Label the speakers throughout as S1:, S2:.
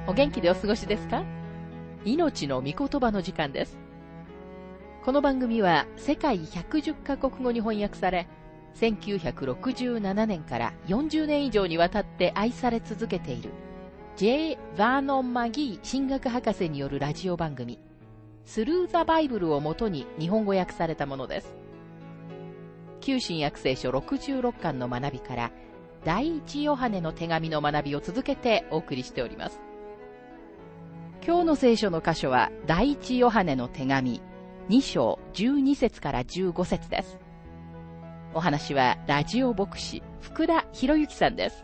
S1: お元気でお過ごしですか？命の御言葉の時間です。この番組は世界110カ国語に翻訳され、1967年から40年以上にわたって愛され続けている J. バーノン・マギー神学博士によるラジオ番組スルー・ザ・バイブルをもとに日本語訳されたものです。旧新約聖書66巻の学びから第一ヨハネの手紙の学びを続けてお送りしております。今日の聖書の箇所は第一ヨハネの手紙2章12節から15節です。お話はラジオ牧師福田博之さんです。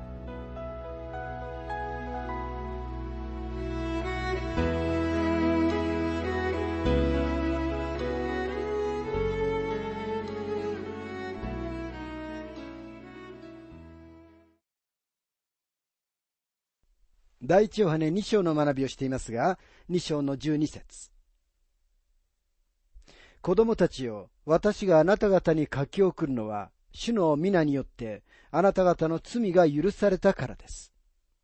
S2: 第一ヨハネ2章の学びをしていますが、2章の12節。子供たちよ、私があなた方に書き送るのは、主の皆によってあなた方の罪が許されたからです。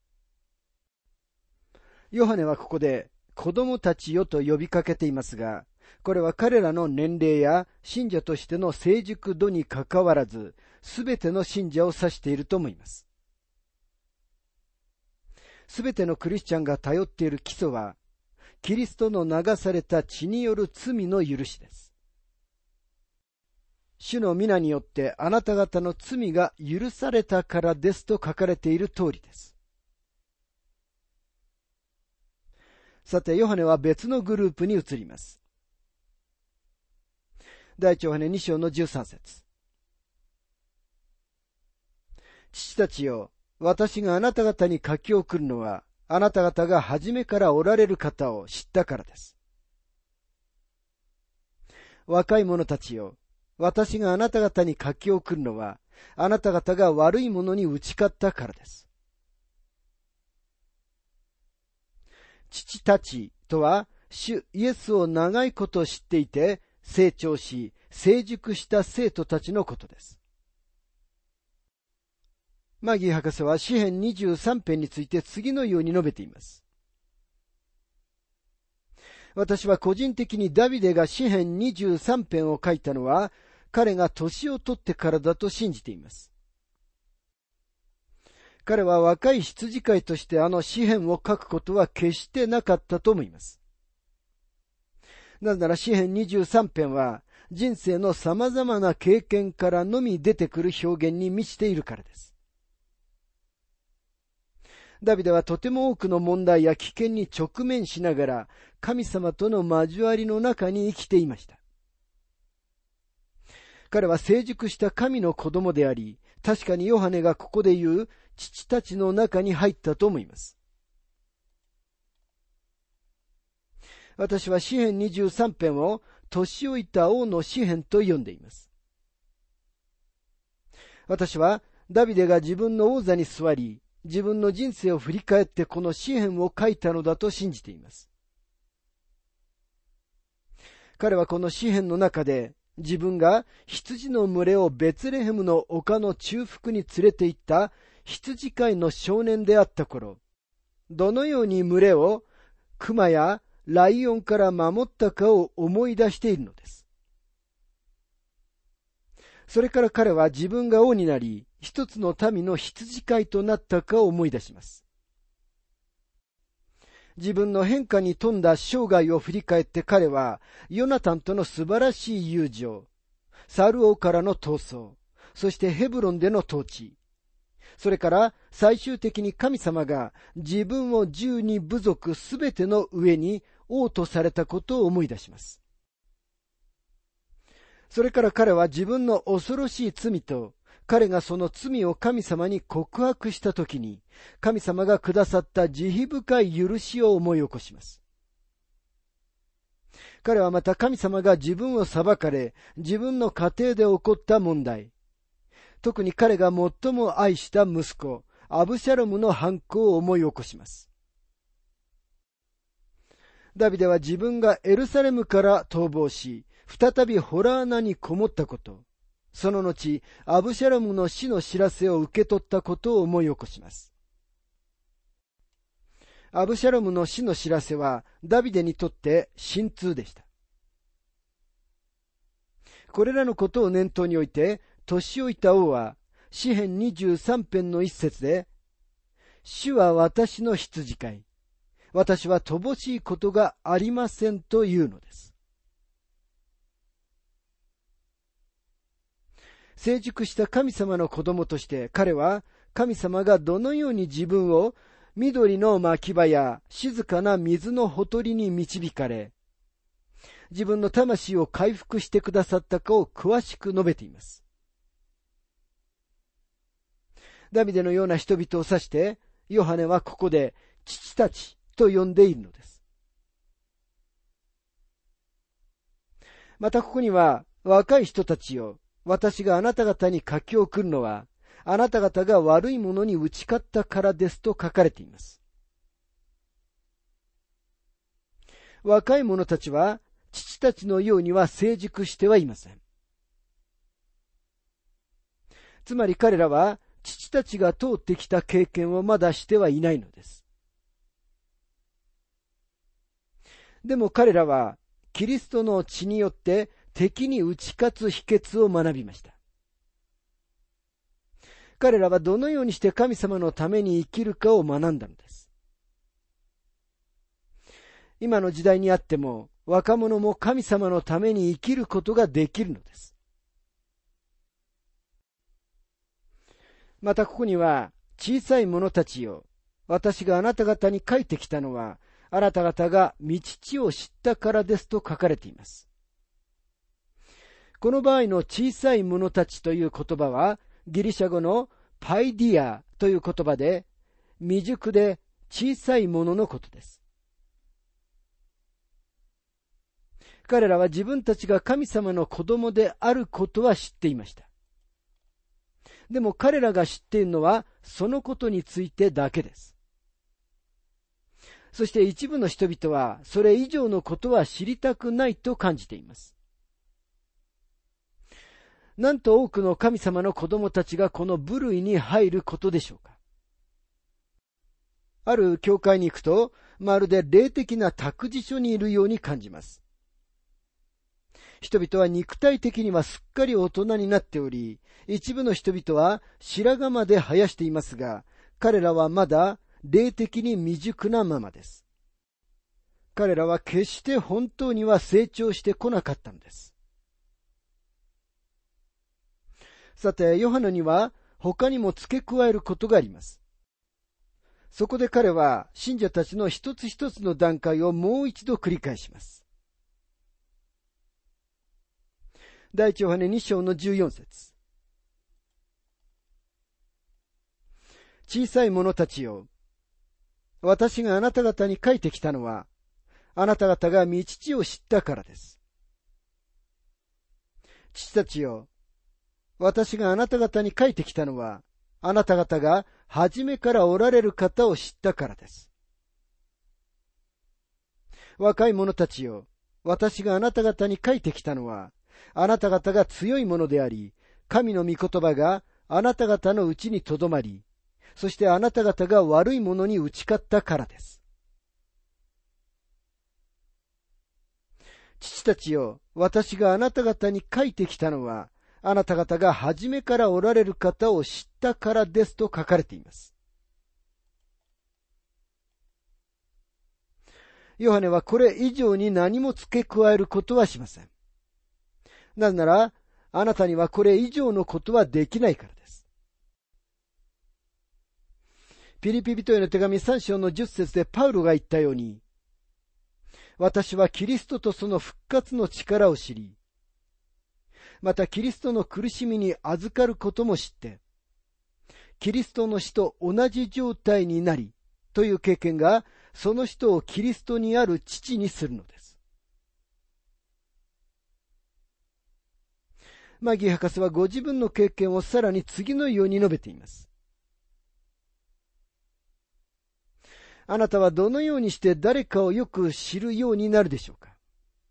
S2: ヨハネはここで子供たちよと呼びかけていますが、これは彼らの年齢や信者としての成熟度にかかわらず、すべての信者を指していると思います。すべてのクリスチャンが頼っている基礎は、キリストの流された血による罪の許しです。主の皆によってあなた方の罪が許されたからですと書かれている通りです。さて、ヨハネは別のグループに移ります。第一ヨハネ2章の13節。父たちよ、私があなた方に書き送るのは、あなた方が初めからおられる方を知ったからです。若い者たちよ、私があなた方に書き送るのは、あなた方が悪いものに打ち勝ったからです。父たちとは、主イエスを長いこと知っていて、成長し、成熟した生徒たちのことです。マギー博士は詩編23編について次のように述べています。私は個人的にダビデが詩編23編を書いたのは、彼が年を取ってからだと信じています。彼は若い羊飼いとしてあの詩編を書くことは決してなかったと思います。なぜなら詩編23編は人生の様々な経験からのみ出てくる表現に満ちているからです。ダビデはとても多くの問題や危険に直面しながら神様との交わりの中に生きていました。彼は成熟した神の子供であり、確かにヨハネがここで言う父たちの中に入ったと思います。私は詩編23編を年老いた王の詩編と呼んでいます。私はダビデが自分の王座に座り、自分の人生を振り返ってこの詩編を書いたのだと信じています。彼はこの詩編の中で自分が羊の群れをベツレヘムの丘の中腹に連れて行った羊飼いの少年であった頃、どのように群れを熊やライオンから守ったかを思い出しているのです。それから彼は自分が王になり、一つの民の羊飼いとなったかを思い出します。自分の変化に富んだ生涯を振り返って彼は、ヨナタンとの素晴らしい友情、サル王からの逃走、そしてヘブロンでの統治、それから最終的に神様が自分を12部族すべての上に王とされたことを思い出します。それから彼は自分の恐ろしい罪と、彼がその罪を神様に告白したときに、神様がくださった慈悲深い許しを思い起こします。彼はまた神様が自分を裁かれ、自分の家庭で起こった問題、特に彼が最も愛した息子、アブシャロムの犯行を思い起こします。ダビデは自分がエルサレムから逃亡し、再びホラー穴にこもったこと、その後、アブシャロムの死の知らせを受け取ったことを思い起こします。 アブシャロムの死の知らせはダビデにとって心痛でした。これらのことを念頭において、年老いた王は詩編23編の一節で、主は私の羊飼い、私は乏しいことがありませんというのです。成熟した神様の子供として彼は神様がどのように自分を緑の牧場や静かな水のほとりに導かれ、自分の魂を回復してくださったかを詳しく述べています。ダビデのような人々を指して、ヨハネはここで父たちと呼んでいるのです。またここには、若い人たちよ、私があなた方に書き送るのは、あなた方が悪いものに打ち勝ったからですと書かれています。若い者たちは、父たちのようには成熟してはいません。つまり彼らは、父たちが通ってきた経験をまだしてはいないのです。でも彼らは、キリストの血によって敵に打ち勝つ秘訣を学びました。彼らはどのようにして神様のために生きるかを学んだのです。今の時代にあっても、若者も神様のために生きることができるのです。またここには、小さい者たちよ、私があなた方に書いてきたのは、あなた方が御父を知ったからですと書かれています。この場合の小さい者たちという言葉は、ギリシャ語のパイディアという言葉で、未熟で小さい者のことです。彼らは自分たちが神様の子供であることは知っていました。でも彼らが知っているのはそのことについてだけです。そして一部の人々はそれ以上のことは知りたくないと感じています。なんと多くの神様の子供たちがこの部類に入ることでしょうか。ある教会に行くと、まるで霊的な託児所にいるように感じます。人々は肉体的にはすっかり大人になっており、一部の人々は白髪まで生やしていますが、彼らはまだ霊的に未熟なままです。彼らは決して本当には成長してこなかったのです。さて、ヨハネには他にも付け加えることがあります。そこで彼は信者たちの一つ一つの段階をもう一度繰り返します。第一ヨハネ2章の14節。小さい者たちよ、私があなた方に書いてきたのは、あなた方が御父を知ったからです。父たちよ、私があなた方に書いてきたのは、あなた方が初めからおられる方を知ったからです。若い者たちよ、私があなた方に書いてきたのは、あなた方が強いものであり、神の御言葉があなた方のうちにとどまり、そしてあなた方が悪いものに打ち勝ったからです。父たちよ、私があなた方に書いてきたのは、あなた方が初めからおられる方を知ったからですと書かれています。ヨハネはこれ以上に何も付け加えることはしません。なぜなら、あなたにはこれ以上のことはできないからです。ピリピ人への手紙3章の10節でパウロが言ったように、私はキリストとその復活の力を知り、またキリストの苦しみに預かることも知って、キリストの死と同じ状態になり、という経験が、その人をキリストにある父にするのです。マギー博士はご自分の経験をさらに次のように述べています。あなたはどのようにして誰かをよく知るようになるでしょうか。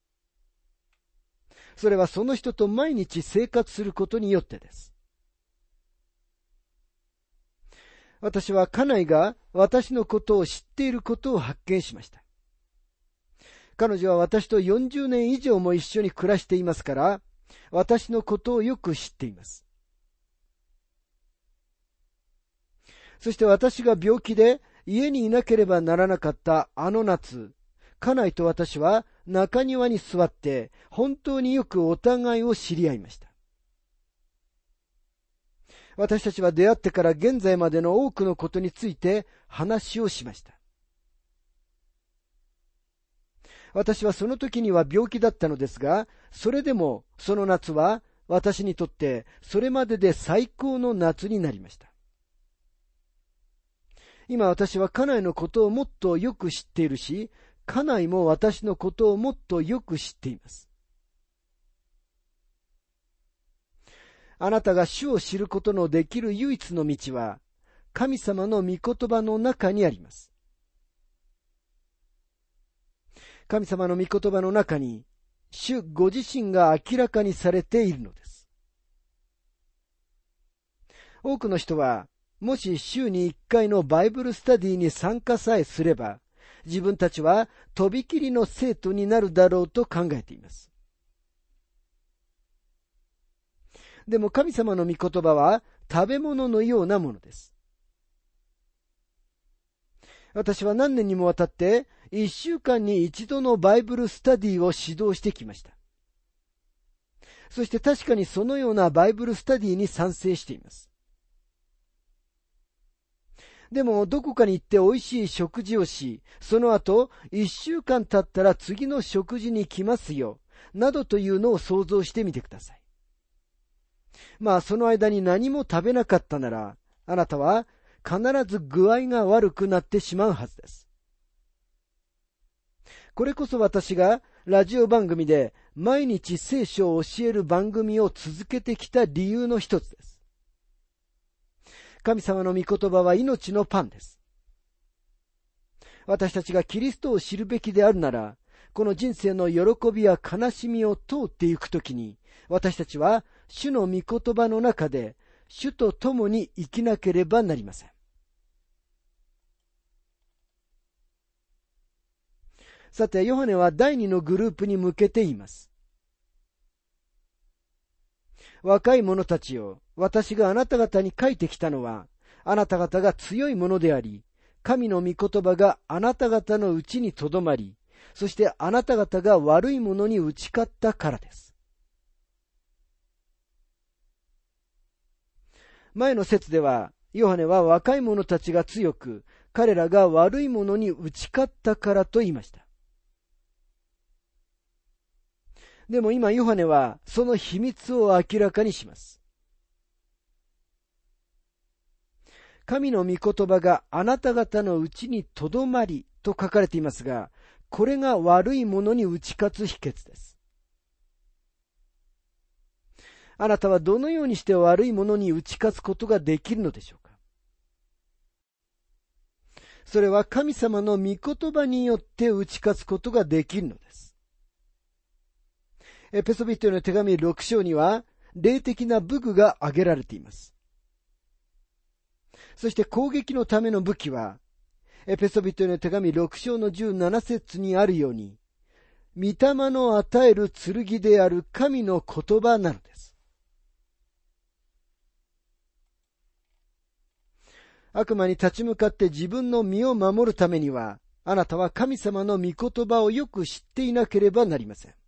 S2: それはその人と毎日生活することによってです。 私は家内が私のことを知っていることを発見しました。彼女は私と40年以上も一緒に暮らしていますから、私のことをよく知っています。そして私が病気で家にいなければならなかったあの夏、家内と私は中庭に座って本当によくお互いを知り合いました。私たちは出会ってから現在までの多くのことについて話をしました。私はその時には病気だったのですが、それでもその夏は私にとってそれまでで最高の夏になりました。今私は家内のことをもっとよく知っているし、家内も私のことをもっとよく知っています。あなたが主を知ることのできる唯一の道は、神様の御言葉の中にあります。神様の御言葉の中に、主ご自身が明らかにされているのです。多くの人は、もし週に1回のバイブルスタディに参加さえすれば、自分たちはとびきりの生徒になるだろうと考えています。でも神様の御言葉は食べ物のようなものです。私は何年にもわたって1週間に一度のバイブルスタディを指導してきました。そして確かにそのようなバイブルスタディに賛成しています。でもどこかに行って美味しい食事をし、その後1週間経ったら次の食事に来ますよ、などというのを想像してみてください。その間に何も食べなかったなら、あなたは必ず具合が悪くなってしまうはずです。これこそ私がラジオ番組で毎日聖書を教える番組を続けてきた理由の一つです。神様の御言葉は命のパンです。私たちがキリストを知るべきであるなら、この人生の喜びや悲しみを通っていくときに、私たちは主の御言葉の中で主と共に生きなければなりません。さて、ヨハネは第2のグループに向けて言います。若い者たちよ、私があなた方に書いてきたのは、あなた方が強いものであり、神の御言葉があなた方のうちにとどまり、そしてあなた方が悪いものに打ち勝ったからです。前の節では、ヨハネは若い者たちが強く、彼らが悪いものに打ち勝ったからと言いました。でも今ヨハネはその秘密を明らかにします。神の御言葉があなた方のうちにとどまりと書かれていますが、これが悪いものに打ち勝つ秘訣です。あなたはどのようにして悪いものに打ち勝つことができるのでしょうか。それは神様の御言葉によって打ち勝つことができるのです。エペソビトへの手紙6章には霊的な武具が挙げられています。そして攻撃のための武器は、エペソビトへの手紙6章の17節にあるように、御霊の与える剣である神の言葉なのです。悪魔に立ち向かって自分の身を守るためには、あなたは神様の御言葉をよく知っていなければなりません。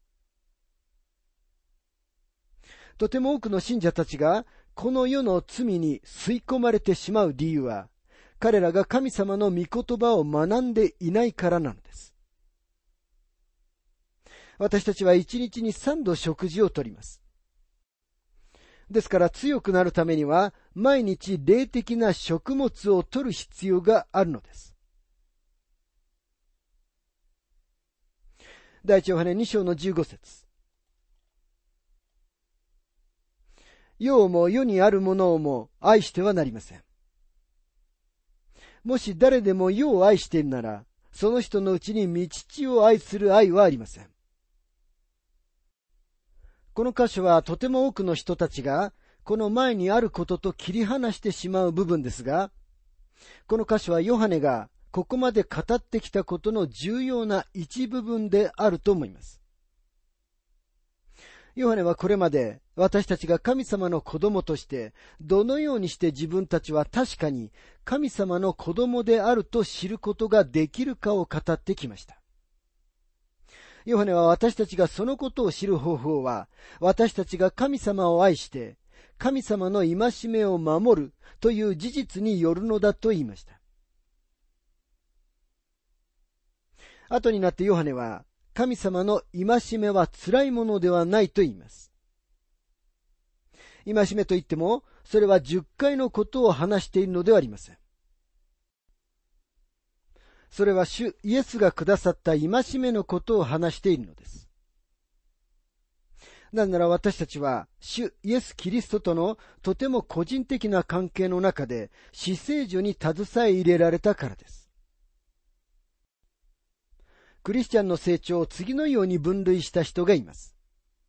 S2: とても多くの信者たちがこの世の罪に吸い込まれてしまう理由は、彼らが神様の御言葉を学んでいないからなのです。私たちは1日に3度食事をとります。ですから強くなるためには毎日霊的な食物をとる必要があるのです。第一ヨハネ2章の15節。世をも世にあるものをも愛してはなりません。もし誰でも世を愛しているなら、その人のうちに御父を愛する愛はありません。この箇所はとても多くの人たちがこの前にあることと切り離してしまう部分ですが、 この箇所はヨハネがここまで語ってきたことの重要な一部分であると思います。ヨハネはこれまで私たちが神様の子供としてどのようにして自分たちは確かに神様の子供であると知ることができるかを語ってきました。ヨハネは私たちがそのことを知る方法は、私たちが神様を愛して神様の戒めを守るという事実によるのだと言いました。後になってヨハネは神様の戒めは辛いものではないと言います。戒めといっても、それは10回のことを話しているのではありません。それは主イエスがくださった戒めのことを話しているのです。なぜなら私たちは主イエス・キリストとのとても個人的な関係の中で死聖所に携え入れられたからです。クリスチャンの成長を次のように分類した人がいます。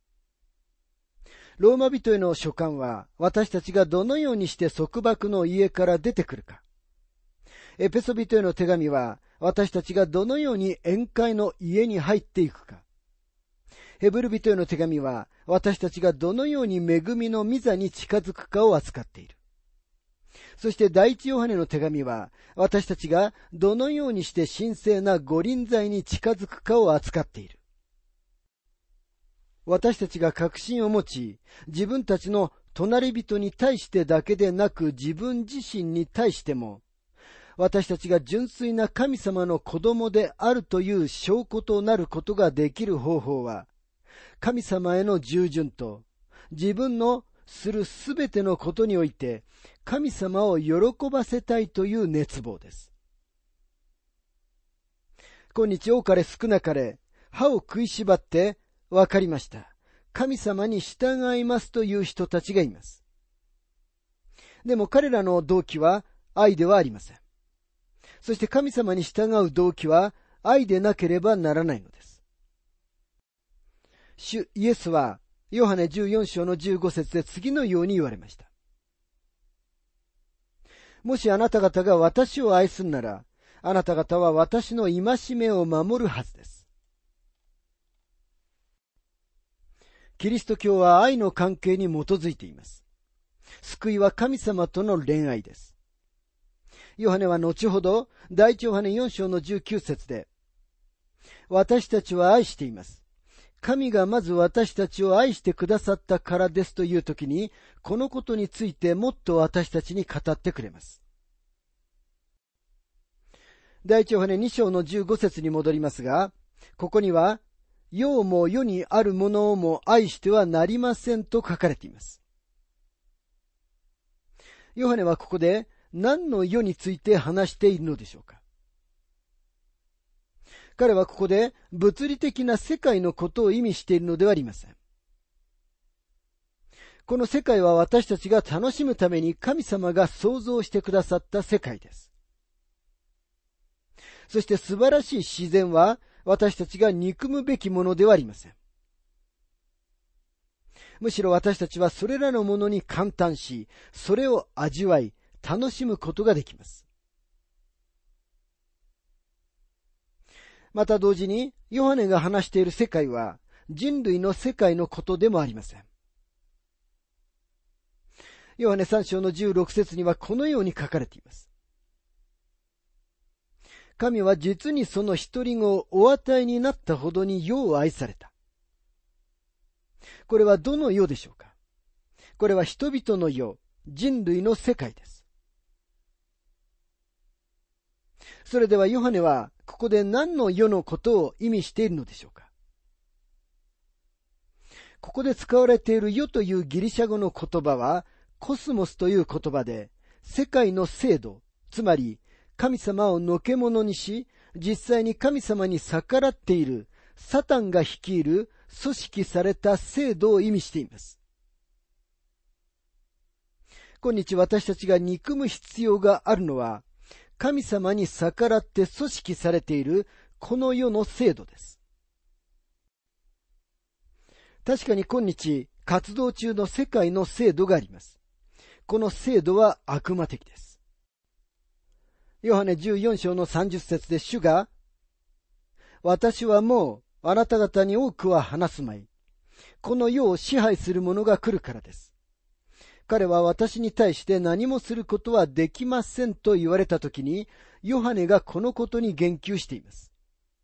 S2: ローマ人への書簡は私たちがどのようにして束縛の家から出てくるか。エペソ人への手紙は私たちがどのように宴会の家に入っていくか。ヘブル人への手紙は私たちがどのように恵みの御座に近づくかを扱っている。そして第一ヨハネの手紙は私たちがどのようにして神聖な御臨在に近づくかを扱っている。私たちが確信を持ち、自分たちの隣人に対してだけでなく自分自身に対しても、私たちが純粋な神様の子供であるという証拠となることができる方法は、神様への従順と自分のするすべてのことにおいて神様を喜ばせたいという熱望です。今日多かれ少なかれ歯を食いしばってわかりました。神様に従いますという人たちがいます。でも彼らの動機は愛ではありません。そして神様に従う動機は愛でなければならないのです。主イエスはヨハネ14章の15節で次のように言われました。もしあなた方が私を愛するなら、あなた方は私の戒めを守るはずです。キリスト教は愛の関係に基づいています。救いは神様との恋愛です。ヨハネは後ほど第一ヨハネ4章の19節で、私たちは愛しています。神がまず私たちを愛してくださったからですというときに、このことについてもっと私たちに語ってくれます。第一ヨハネ2章の15節に戻りますが、ここには、世も世にあるものをも愛してはなりませんと書かれています。ヨハネはここで何の世について話しているのでしょうか。彼はここで物理的な世界のことを意味しているのではありません。この世界は私たちが楽しむために神様が創造してくださった世界です。そして素晴らしい自然は私たちが憎むべきものではありません。むしろ私たちはそれらのものに感嘆し、それを味わい、楽しむことができます。また同時に、ヨハネが話している世界は人類の世界のことでもありません。ヨハネ3章の16節にはこのように書かれています。神は実にその一人子をお与えになったほどに世を愛された。これはどの世でしょうか。これは人々の世、人類の世界です。それではヨハネはここで何の世のことを意味しているのでしょうか。ここで使われている世というギリシャ語の言葉はコスモスという言葉で、世界の制度、つまり神様をのけものにし、実際に神様に逆らっているサタンが率いる組織された制度を意味しています。今日私たちが憎む必要があるのは、神様に逆らって組織されているこの世の制度です。確かに今日活動中の世界の制度があります。この制度は悪魔的です。 ヨハネ14章の30節で主が、私はもうあなた方に多くは話すまい。この世を支配する者が来るからです。彼は私に対して何もすることはできませんと言われたときに、ヨハネがこのことに言及しています。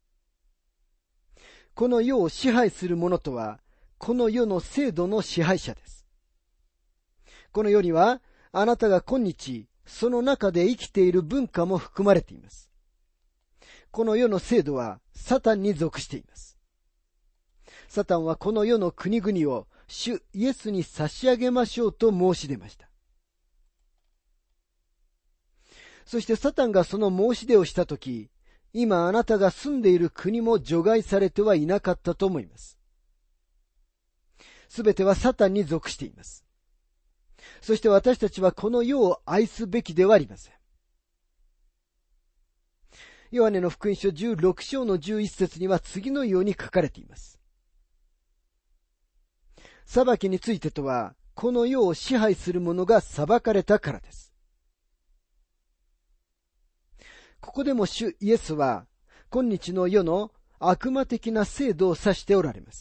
S2: この世を支配する者とは、この世の制度の支配者です。この世には、あなたが今日、その中で生きている文化も含まれています。この世の制度は、サタンに属しています。サタンはこの世の国々を、主イエスに差し上げましょうと申し出ました。そしてサタンがその申し出をしたとき、今あなたが住んでいる国も除外されてはいなかったと思います。すべてはサタンに属しています。そして私たちはこの世を愛すべきではありません。ヨハネの福音書16章の11節には次のように書かれています。裁きについてとは、この世を支配する者が裁かれたからです。ここでも主イエスは、今日の世の悪魔的な制度を指しておられます。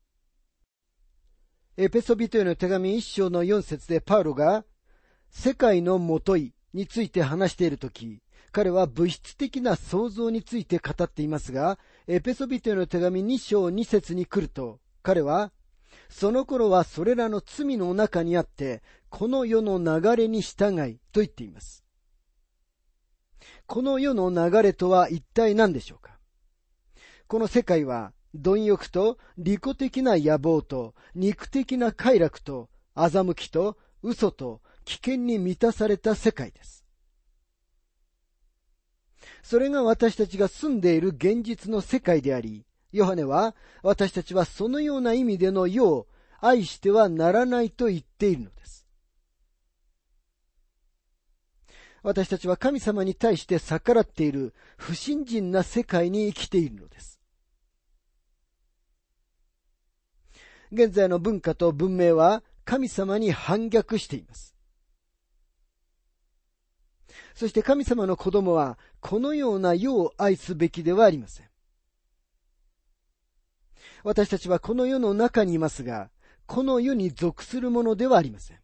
S2: エペソビトへの手紙1章の4節でパウロが、世界のもといについて話しているとき、彼は物質的な創造について語っていますが、エペソビトへの手紙2章2節に来ると、彼は、その頃はそれらの罪の中にあって、この世の流れに従いと言っています。この世の流れとは一体何でしょうか。この世界は、貪欲と利己的な野望と肉的な快楽と欺きと嘘と危険に満たされた世界です。それが私たちが住んでいる現実の世界であり、ヨハネは私たちはそのような意味での世を愛してはならないと言っているのです。私たちは神様に対して逆らっている不信心な世界に生きているのです。現在の文化と文明は神様に反逆しています。そして神様の子供はこのような世を愛すべきではありません。私たちはこの世の中にいますが、この世に属するものではありません。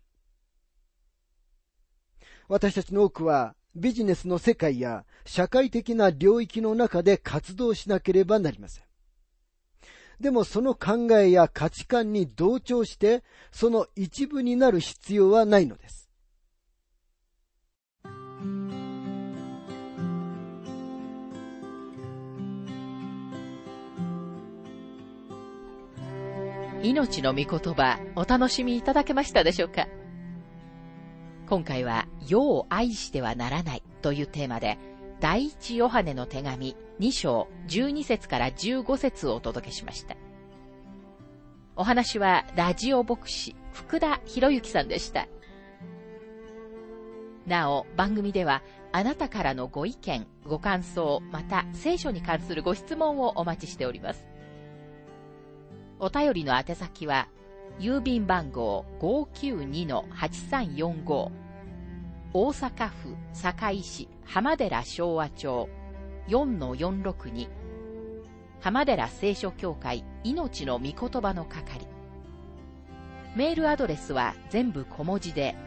S2: 私たちの多くはビジネスの世界や社会的な領域の中で活動しなければなりません。でもその考えや価値観に同調してその一部になる必要はないのです。
S1: 命の御言葉、お楽しみいただけましたでしょうか。今回は世を愛してはならないというテーマで、第一ヨハネの手紙2章12節から15節をお届けしました。お話はラジオ牧師福田博之さんでした。なお、番組ではあなたからのご意見、ご感想、また聖書に関するご質問をお待ちしております。お便りの宛先は、郵便番号 592-8345 大阪府堺市浜寺昭和町 4-462 浜寺聖書協会命の御言葉の係。メールアドレスは全部小文字で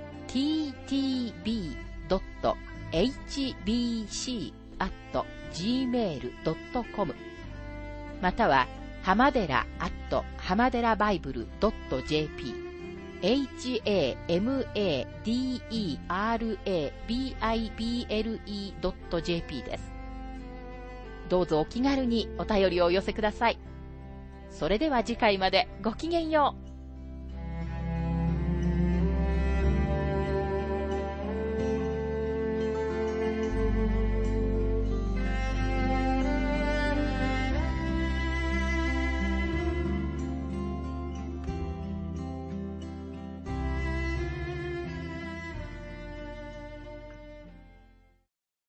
S1: ttb.hbc@gmail.com または浜寺浜寺バイブル .jp hamaderabible.jp です。どうぞお気軽にお便りをお寄せください。それでは次回までごきげんよう。